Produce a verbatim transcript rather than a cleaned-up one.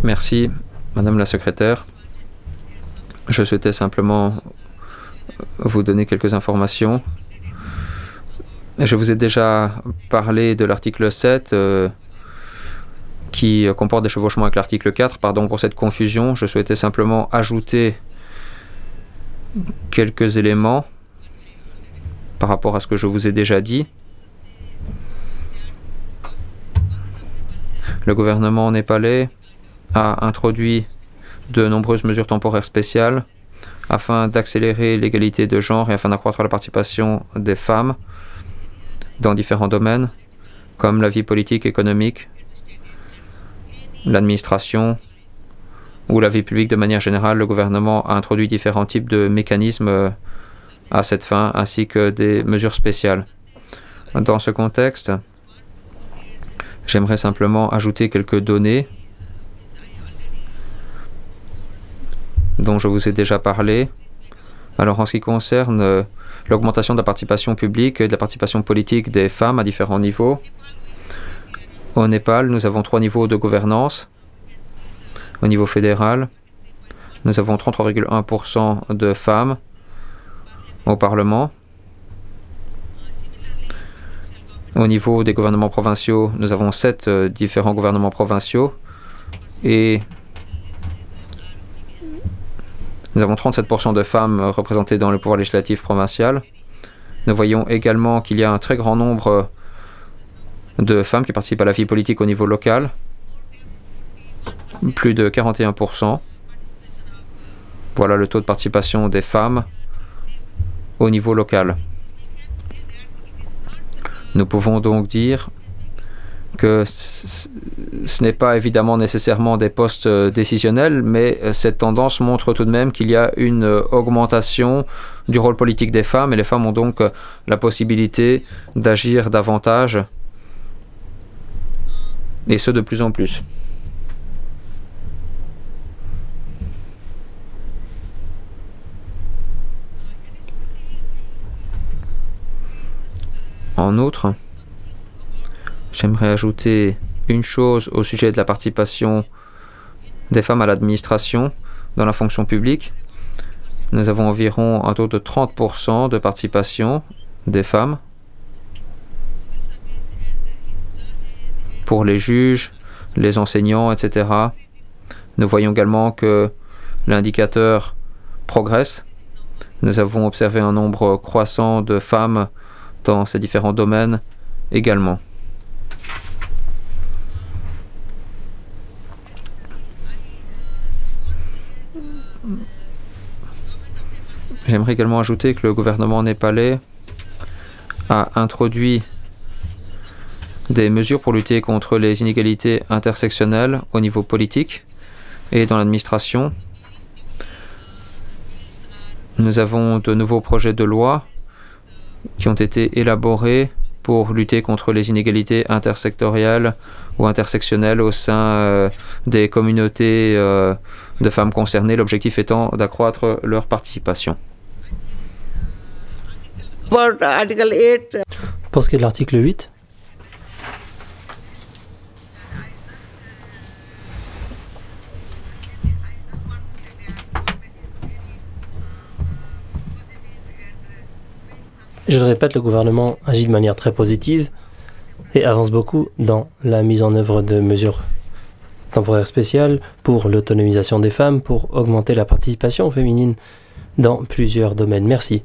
Merci, Madame la Secrétaire. Je souhaitais simplement vous donner quelques informations. Je vous ai déjà parlé de l'article sept euh, qui comporte des chevauchements avec l'article quatre. Pardon pour cette confusion. Je souhaitais simplement ajouter quelques éléments par rapport à ce que je vous ai déjà dit. Le gouvernement népalais a introduit de nombreuses mesures temporaires spéciales afin d'accélérer l'égalité de genre et afin d'accroître la participation des femmes dans différents domaines comme la vie politique, économique, l'administration ou la vie publique de manière générale. Le gouvernement a introduit différents types de mécanismes à cette fin ainsi que des mesures spéciales. Dans ce contexte, j'aimerais simplement ajouter quelques données dont je vous ai déjà parlé. Alors en ce qui concerne euh, l'augmentation de la participation publique et de la participation politique des femmes à différents niveaux, au Népal, nous avons trois niveaux de gouvernance. Au niveau fédéral, nous avons trente-trois virgule un pour cent de femmes au Parlement. Au niveau des gouvernements provinciaux, nous avons sept euh, différents gouvernements provinciaux et nous avons trente-sept pour cent de femmes représentées dans le pouvoir législatif provincial. Nous voyons également qu'il y a un très grand nombre de femmes qui participent à la vie politique au niveau local, plus de quarante et un pour cent. Voilà le taux de participation des femmes au niveau local. Nous pouvons donc dire que ce n'est pas évidemment nécessairement des postes décisionnels, mais cette tendance montre tout de même qu'il y a une augmentation du rôle politique des femmes et les femmes ont donc la possibilité d'agir davantage et ce de plus en plus. En outre, j'aimerais ajouter une chose au sujet de la participation des femmes à l'administration dans la fonction publique. Nous avons environ un taux de trente pour cent de participation des femmes pour les juges, les enseignants, et cetera. Nous voyons également que l'indicateur progresse. Nous avons observé un nombre croissant de femmes dans ces différents domaines également. J'aimerais également ajouter que le gouvernement népalais a introduit des mesures pour lutter contre les inégalités intersectionnelles au niveau politique et dans l'administration. Nous avons de nouveaux projets de loi qui ont été élaborés pour lutter contre les inégalités intersectorielles ou intersectionnelles au sein euh, des communautés euh, de femmes concernées, l'objectif étant d'accroître leur participation. Pour ce qui est de l'article huit, je le répète, le gouvernement agit de manière très positive et avance beaucoup dans la mise en œuvre de mesures temporaires spéciales pour l'autonomisation des femmes, pour augmenter la participation féminine dans plusieurs domaines. Merci.